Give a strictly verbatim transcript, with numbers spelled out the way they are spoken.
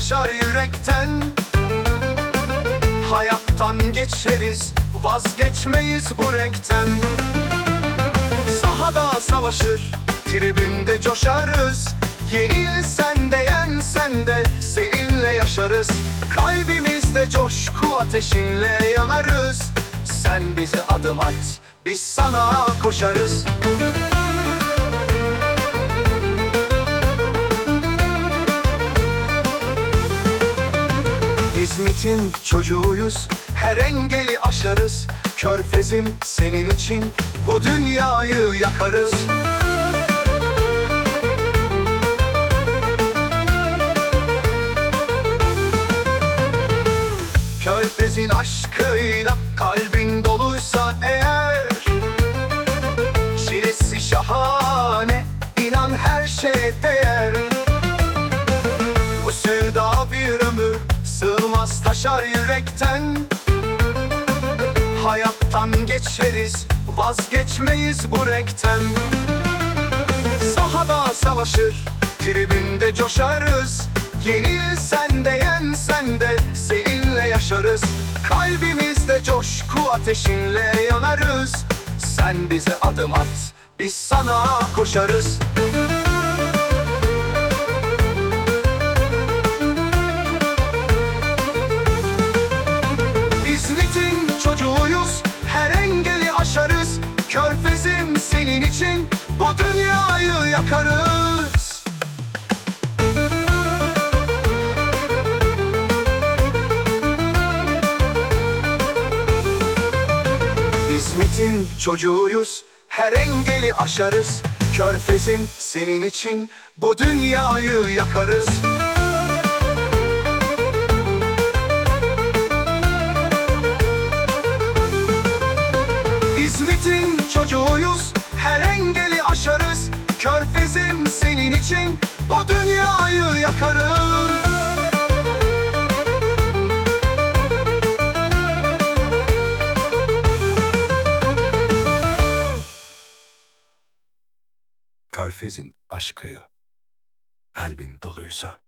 taşar yürekten. Hayattan geçeriz, vazgeçmeyiz bu renkten. Sahada savaşır, tribünde coşarız. Yenilsen de yensen de seninle yaşarız. Kalbimizde coşku ateşinle yanarız. Sen bize adım at, biz sana koşarız. İzmit'in çocuğuyuz, her engeli aşarız. Körfezim senin için, bu dünyayı yakarız. Körfezin aşkıyla kalbin doluysa eğer, çilesi şahane, inan her şeye değer. Bu sevda bir ömür, sığmaz taşar yürekten. Hayattan geçeriz, vazgeçmeyiz bu renkten. Sahada savaşır, tribünde coşarız. Yenilsen de yensen de seninle yaşarız. Kalbimizde coşku ateşinle yanarız. Sen bize adım at, biz sana koşarız. İzmit'in çocuğuyuz, her engeli aşarız. Körfezim senin için, bu dünyayı yakarız. İzmit'in çocuğuyuz, her engeli aşarız. Körfezim senin için, bu dünyayı yakarız. İzmit'in çocuğuyuz, her engeli aşarız. Körfezim senin için, bu dünyayı yakarız. Körfezin aşkı, kalbin doluysa